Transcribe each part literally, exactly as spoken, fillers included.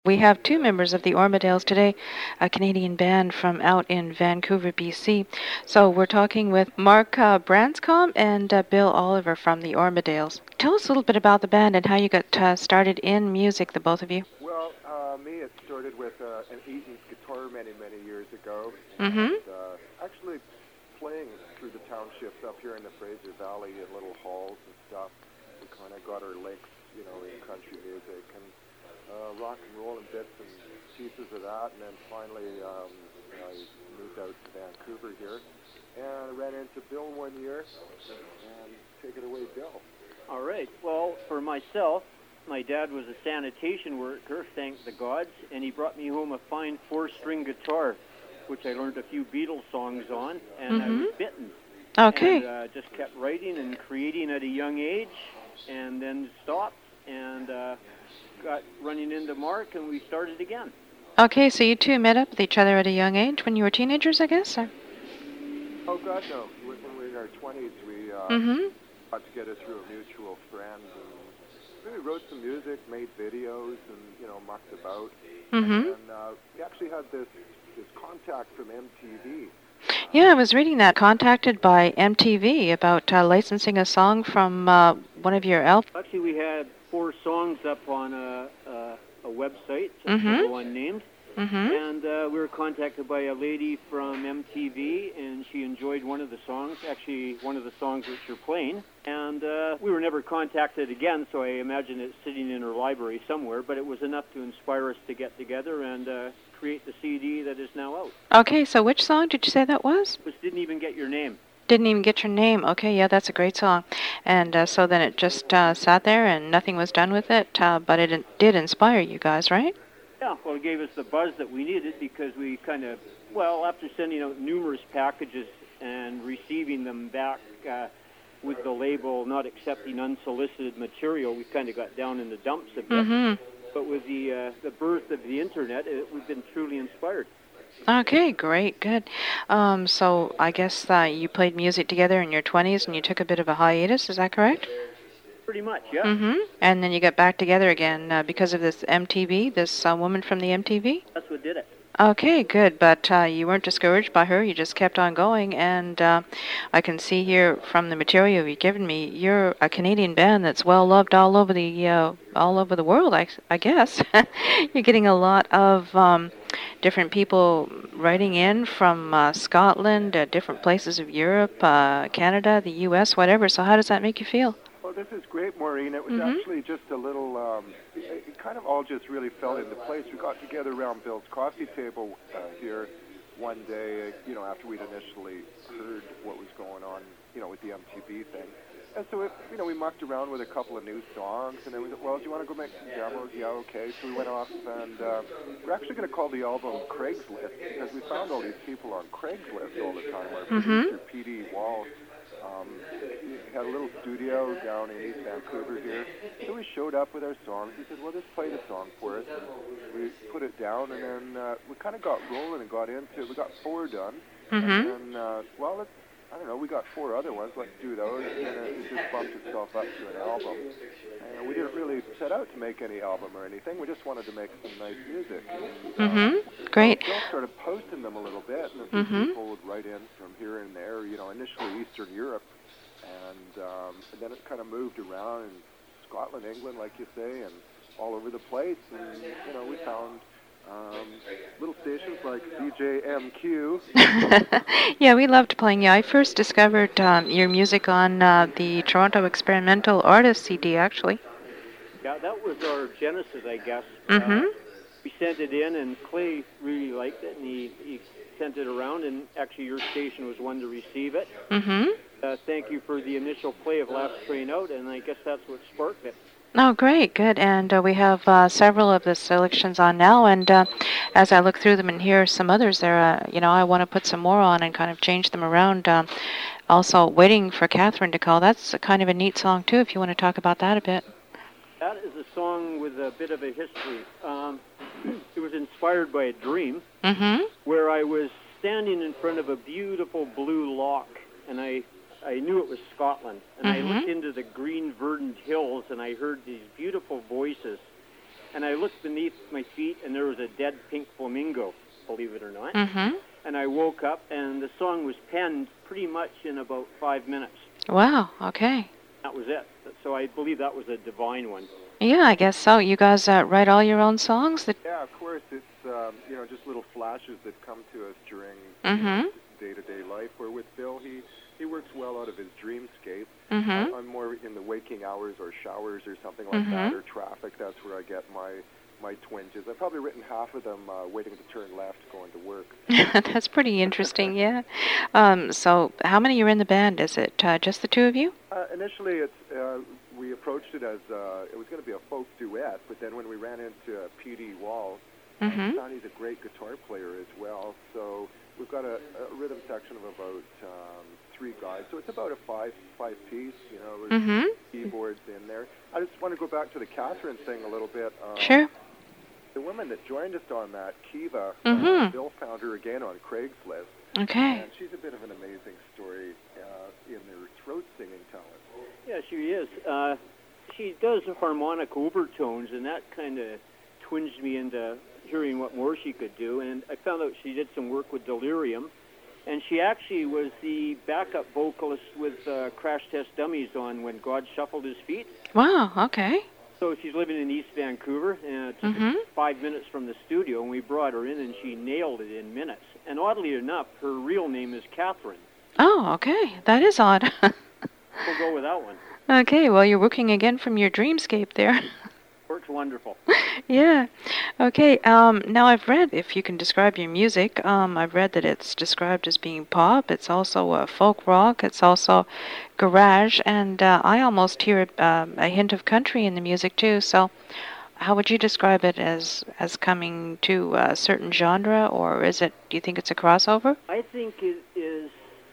We have two members of the Ormadales today, a Canadian band from out in Vancouver, B C. So we're talking with Mark uh, Branscombe and uh, Bill Oliver from the Ormadales. Tell us a little bit about the band and how you got uh, started in music, the both of you. Well, uh, me, it started with uh, an Eaton's guitar many, many years ago. Mm-hmm. And, uh, actually playing through the townships up here in the Fraser Valley at little halls and stuff. We kind of got our links, you know, in country music and uh, rock and roll and bits and pieces of that. And then finally, um, I moved out to Vancouver here. And I ran into Bill one year. And take it away, Bill. All right. Well, for myself, my dad was a sanitation worker, thank the gods, and he brought me home a fine four-string guitar, which I learned a few Beatles songs on, and Mm-hmm. I was bitten. Okay. And uh, just kept writing and creating at a young age, and then stopped and uh, got running into Mark, and we started again. Okay, so you two met up with each other at a young age when you were teenagers, I guess? Or? Oh, God, no. When we were in our twenties, we uh, Mm-hmm. got together through a mutual friend. And we wrote some music, made videos, and, you know, mucked about. Mm-hmm. And uh, we actually had this, this contact from M T V. Yeah, I was reading that, contacted by M T V about uh, licensing a song from uh, one of your albums. Actually, we had four songs up on a, a, a website, Mhm. go unnamed. Mm-hmm. And uh, we were contacted by a lady from M T V, and she enjoyed one of the songs, actually one of the songs which you're playing. And uh, we were never contacted again, so I imagine it's sitting in her library somewhere, but it was enough to inspire us to get together and uh, create the C D that is now out. Okay, so which song did you say that was? Which didn't even get your name. Didn't even get your name. Okay, yeah, that's a great song. And uh, so then it just uh, sat there and nothing was done with it, uh, but it did inspire you guys, right? Yeah, well, it gave us the buzz that we needed because we kind of, well, after sending out numerous packages and receiving them back uh, with the label not accepting unsolicited material, we kind of got down in the dumps a bit. Mm-hmm. But with the uh, the birth of the Internet, it, we've been truly inspired. Okay, great, good. Um, so I guess uh, you played music together in your twenties and you took a bit of a hiatus, is that correct? Pretty much, yeah. Mm-hmm. And then you got back together again uh, because of this M T V, this uh, woman from the M T V? That's what did it. Okay, good. But uh, you weren't discouraged by her. You just kept on going. And uh, I can see here from the material you've given me, you're a Canadian band that's well loved all over the uh, all over the world. I, I guess you're getting a lot of um, different people writing in from uh, Scotland, uh, different places of Europe, uh, Canada, the U S, whatever. So how does that make you feel? Well, this is great, Maureen. It was Mhm. actually just a little, um, it, it kind of all just really fell into place. We got together around Bill's coffee table uh, here one day, uh, you know, after we'd initially heard what was going on, you know, with the M T V thing. And so, it, you know, we mucked around with a couple of new songs, and then we said, well, do you want to go make some demos? Yeah, okay. So we went off, and uh, we're actually going to call the album Craigslist, because we found all these people on Craigslist all the time. Our Mhm. producer, P D Wall, um, he had a little studio down in East Vancouver here. So we showed up with our songs. He said, well, just play the song for us. And we put it down, and then uh, we kind of got rolling and got into it. We got four done. Mhm. And then, uh, well, let's, I don't know, we got four other ones. Let's do those. And then it just bumped itself up to an album. And we didn't really set out to make any album or anything. We just wanted to make some nice music. And, uh, Mm-hmm. Great. Bill started posting them a little bit, and a few Mhm. people would write in from here and there, you know, initially Eastern Europe. And, um, and then it kind of moved around in Scotland, England, like you say, and all over the place. And, you know, we found um, little stations like C J M Q. Yeah, we loved playing you. I first discovered um, your music on uh, the Toronto Experimental Artist C D, actually. Yeah, that was our genesis, I guess. Mm-hmm. Uh, we sent it in, and Clay really liked it, and he, he sent it around, and actually your station was one to receive it. Mm-hmm. Uh, thank you for the initial play of Last Train Out, and I guess that's what sparked it. Oh, great, good. And uh, we have uh, several of the selections on now, and uh, as I look through them and hear some others there, uh, you know, I want to put some more on and kind of change them around. Um, also, Waiting for Catherine to Call, that's a kind of a neat song, too, if you want to talk about that a bit. That is a song with a bit of a history. Um, it was inspired by a dream Mm-hmm. where I was standing in front of a beautiful blue loch, and I I knew it was Scotland, and Mhm. I looked into the green verdant hills, and I heard these beautiful voices, and I looked beneath my feet, and there was a dead pink flamingo, believe it or not. Mm-hmm. And I woke up, and the song was penned pretty much in about five minutes. Wow, okay. That was it. So I believe that was a divine one. Yeah, I guess so. You guys uh, write all your own songs? That... Yeah, of course. It's, um, you know, just little flashes that come to us during mm-hmm. day-to-day life. Where with Bill, he, he works well out of his dreamscape. Mm-hmm. I'm more in the waking hours or showers or something like mm-hmm. that, or traffic. That's where I get my my twinges. I've probably written half of them uh, waiting to turn left going to work. That's pretty interesting, yeah. Um, so how many are in the band? Is it uh, just the two of you? Uh, initially, it's uh, we approached it as uh, it was going to be a folk duet, but then when we ran into uh, P D Wall, mm-hmm. Sonny's a great guitar player as well, so we've got a, a rhythm section of about um, three guys. So it's about a five five piece, you know, with mm-hmm. keyboards in there. I just want to go back to the Catherine thing a little bit. Um, sure. The woman that joined us on that, Kiva, mm-hmm. uh, Bill found her again on Craigslist. Okay. And she's a bit of an amazing story uh, in her throat singing talent. Yeah, she is. Uh, she does harmonic overtones, and that kind of twinged me into hearing what more she could do. And I found out she did some work with Delirium, and she actually was the backup vocalist with uh, Crash Test Dummies on When God Shuffled His Feet. Wow, okay. So she's living in East Vancouver, and it's mm-hmm. five minutes from the studio, and we brought her in, and she nailed it in minutes. And oddly enough, her real name is Catherine. Oh, okay. That is odd. We'll go with that one. Okay, well, you're working again from your dreamscape there. Works wonderful. Yeah. Okay, um, now I've read, if you can describe your music, um, I've read that it's described as being pop, it's also uh, folk rock, it's also garage, and uh, I almost hear um, a hint of country in the music too, so how would you describe it as, as coming to a certain genre, or is it, do you think it's a crossover? I think it is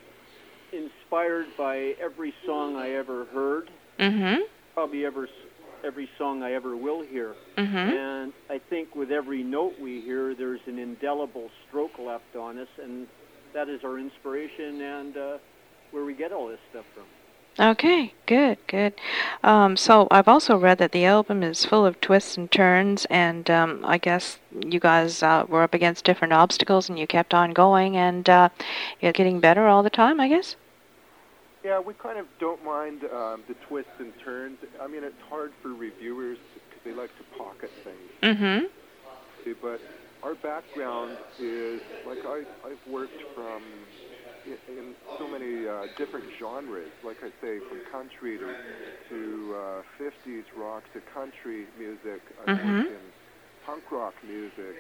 inspired by every song I ever heard, mm-hmm. probably ever every song I ever will hear. Mm-hmm. And I think with every note we hear, there's an indelible stroke left on us, and that is our inspiration and uh, where we get all this stuff from. Okay, good, good. Um, so I've also read that the album is full of twists and turns, and um, I guess you guys uh, were up against different obstacles, and you kept on going, and uh, you're getting better all the time, I guess? Yeah, we kind of don't mind um, the twists and turns. I mean, it's hard for reviewers because they like to pocket things. Mm-hmm. But our background is, like, I, I've worked from in, in so many uh, different genres, like I say, from country to, to uh, fifties rock to country music. I've mm-hmm. worked in punk rock music,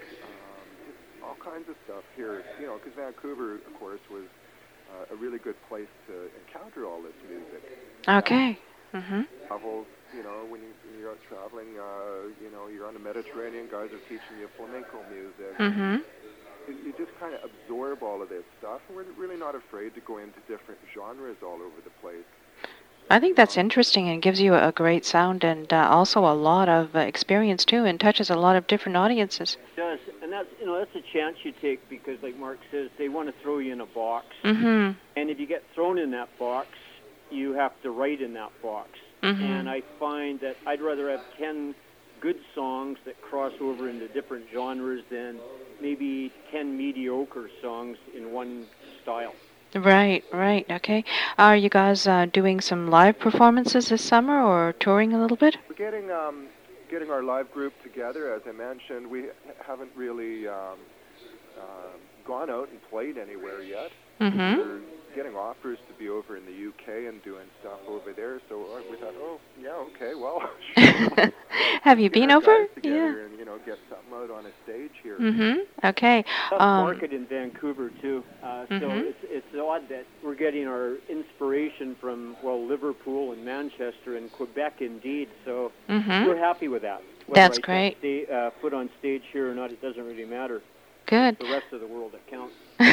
um, all kinds of stuff here, you know, because Vancouver, of course, was Uh, a really good place to encounter all this music. Okay. Mm-hmm. Travels, you know, when, you, when you're out traveling, uh, you know, you're on the Mediterranean, guys are teaching you flamenco music. Mm-hmm. You, you just kind of absorb all of this stuff, and we're really not afraid to go into different genres all over the place. I think that's interesting and gives you a great sound and uh, also a lot of uh, experience, too, and touches a lot of different audiences. It does, and that's, you know, that's a chance you take because, like Mark says, they want to throw you in a box. Mm-hmm. And if you get thrown in that box, you have to write in that box. Mm-hmm. And I find that I'd rather have ten good songs that cross over into different genres than maybe ten mediocre songs in one style. Right, right, okay. Are you guys uh, doing some live performances this summer or touring a little bit? We're getting um, getting our live group together. As I mentioned, we haven't really um, uh, gone out and played anywhere yet. Mm-hmm. We're getting offers to be over in the U K and doing stuff over there, so we thought, oh, yeah, okay, well, sure. Have you been over? Yeah. And, you know, get something out on a stage here. Mm-hmm. Okay. Tough Um, market in Vancouver too. Uh, mm-hmm. So it's it's odd that we're getting our inspiration from well Liverpool and Manchester and Quebec indeed. So mm-hmm. we're happy with that. Whether That's I great. Stay, uh, foot on stage here or not, it doesn't really matter. Good. It's the rest of the world that counts.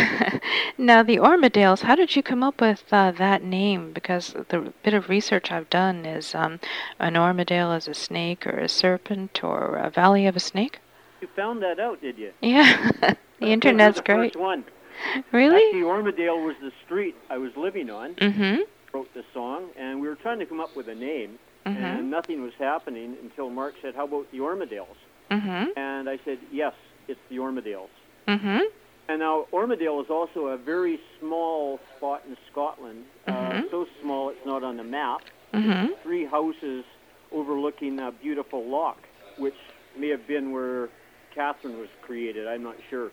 Now, the Armadales, how did you come up with uh, that name? Because the bit of research I've done is um, an Armadale is a snake or a serpent or a valley of a snake. You found that out, did you? Yeah, the internet's the great. First one. Really? Actually, Armadale was the street I was living on. Mm-hmm. Wrote the song, and we were trying to come up with a name, mm-hmm. and nothing was happening until Mark said, "How about the Armadales?" Mm-hmm. And I said, yes, it's the Ormadales. Mm-hmm. And now Ormadale is also a very small spot in Scotland, Mm-hmm. uh, so small it's not on the map. Mm-hmm. Three houses overlooking a beautiful loch, which may have been where Catherine was created. I'm not sure.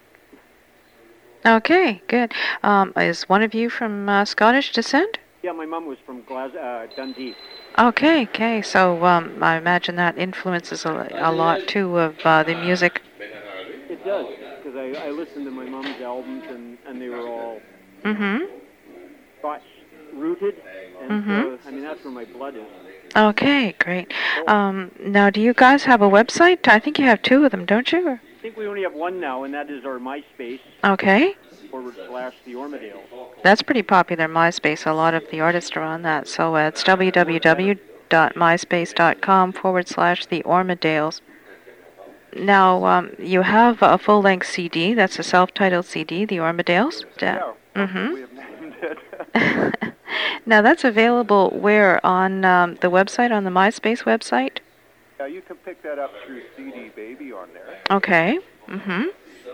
Okay, good. Um, is one of you from uh, Scottish descent? Yeah, my mom was from Glas- uh, Dundee. Okay, okay. So um, I imagine that influences a, a lot, too, of uh, the music. It does, because I, I listened to my mom's albums, and, and they were all Mm-hmm. Scotch-rooted, and Mm-hmm. so, I mean, that's where my blood is. Okay, great. Um, now, do you guys have a website? I think you have two of them, don't you? Or- I think we only have one now, and that is our MySpace, Okay. forward slash the Ormadales. That's pretty popular, MySpace. A lot of the artists are on that. So uh, it's www.myspace.com forward slash the Ormadales. Now, um, you have a full-length C D. That's a self-titled C D, the Ormadales. Yeah, Mm-hmm. we have named it. Now, that's available where? On um, the website, on the MySpace website? Yeah, you can pick that up through C D Baby on there. Okay. Mm-hmm.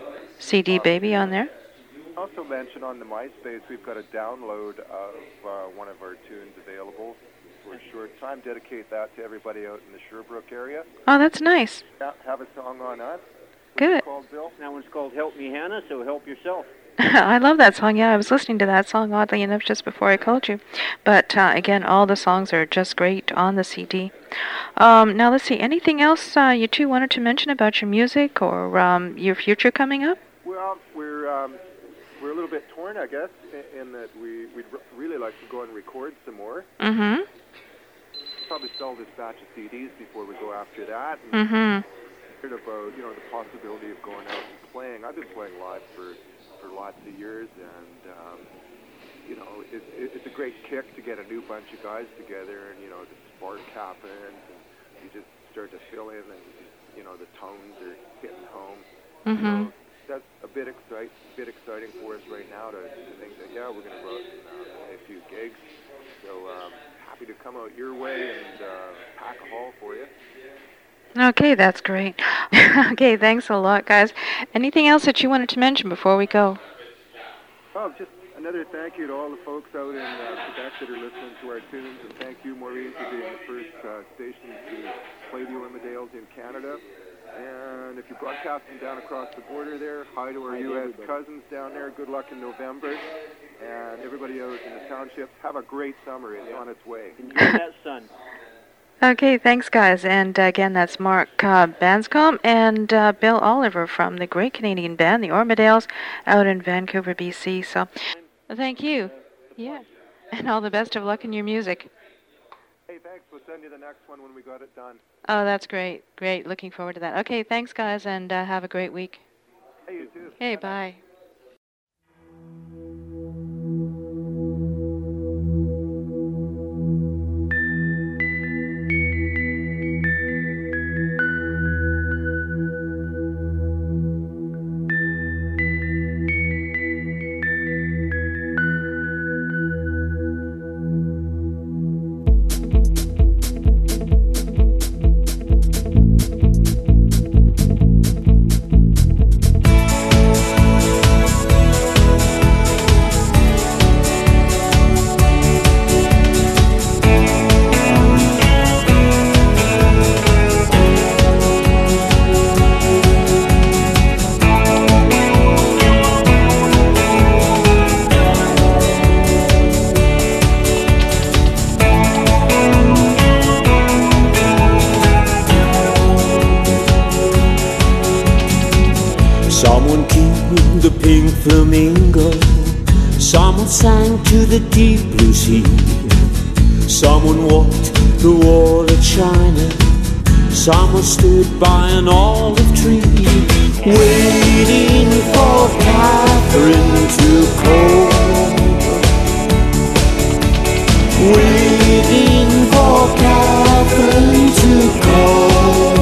C D Baby on there? Also mention on the MySpace, we've got a download of uh, one of our tunes available for a short time. Dedicate that to everybody out in the Sherbrooke area. Oh, that's nice. Yeah, have a song on us. What's Good. it called, Bill? That one's called Help Me Hannah, so help yourself. I love that song. Yeah, I was listening to that song, oddly enough, just before I called you. But, uh, again, all the songs are just great on the C D. Um, now, let's see. Anything else uh, you two wanted to mention about your music or um, your future coming up? Well, we're um, we're a little bit torn, I guess, in, in that we, we'd r- really like to go and record some more. Mm-hmm. Probably sell this batch of C Ds before we go after that. And Mm-hmm. heard about, you know, the possibility of going out and playing. I've been playing live for, for lots of years, and, um, you know, it, it, it's a great kick to get a new bunch of guys together, and, you know, the spark happens, and you just start to fill in, and, you know, the tones are hitting home. Mm-hmm. So that's a bit, excite, bit exciting for us right now to, to think that, yeah, we're going to go out and uh, play a few gigs. So um, happy to come out your way and uh, pack a hall for you. Okay, that's great. Okay, thanks a lot, guys. Anything else that you wanted to mention before we go? Oh, just another thank you to all the folks out in uh, Quebec that are listening to our tunes, and thank you, Maureen, for being the first uh, station to play the Ormadales in Canada. And if you're broadcasting down across the border there, hi to our U S cousins down there. Good luck in November. And everybody out in the townships, have a great summer. It's on its way. Enjoy that sun. Okay, thanks, guys. And uh, again, that's Mark uh, Banscombe and uh, Bill Oliver from the great Canadian band, the Ormadales, out in Vancouver, B C. So, thank you. Yeah. And all the best of luck in your music. Hey, thanks. We'll send you the next one when we got it done. Oh, that's great. Great. Looking forward to that. Okay, thanks, guys, and uh, have a great week. Hey, you too. Hey, bye. Someone tuned the pink flamingo. Someone sang to the deep blue sea. Someone walked the wall of China. Someone stood by an olive tree, waiting for Catherine to call. Waiting for Catherine to call.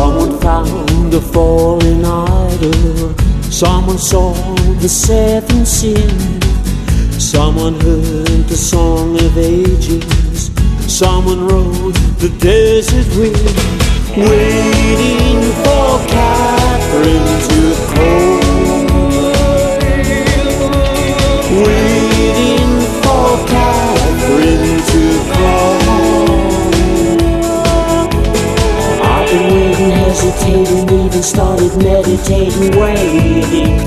Someone found a fallen idol. Someone saw the seven sins. Someone heard the song of ages. Someone rode the desert wind, waiting for Catherine to call. Waiting for Catherine to call. I've been waiting, hesitating, even started meditating, waiting.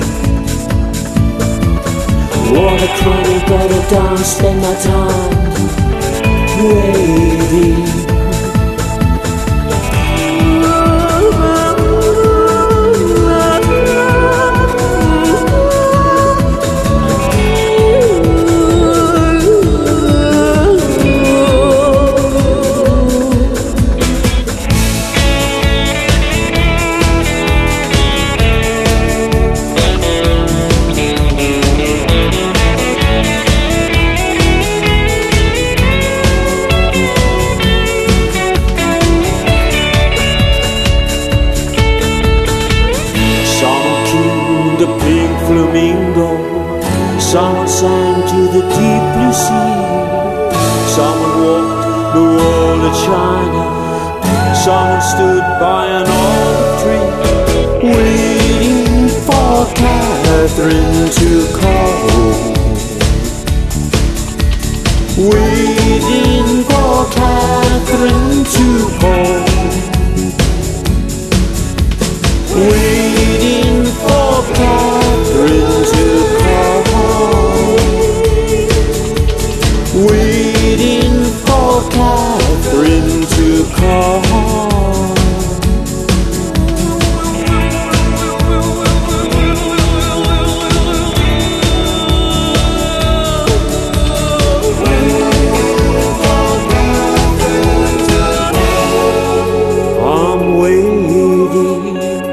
What a crummy, better done, spend my time waiting. Someone sang to the deep blue sea. Someone walked the wall of China. Someone stood by an olive tree, waiting for Catherine to call. Waiting for Catherine to call. Waiting for Catherine to call. Waiting for Catherine to call. I'm waiting.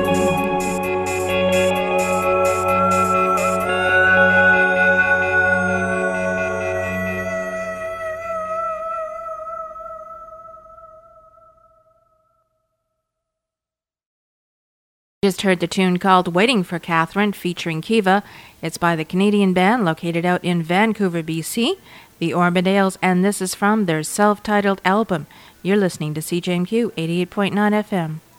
Just heard the tune called Waiting for Catherine featuring Kiva. It's by the Canadian band located out in Vancouver, B C, the Orbidales, and this is from their self-titled album. You're listening to C J M Q eighty-eight point nine F M.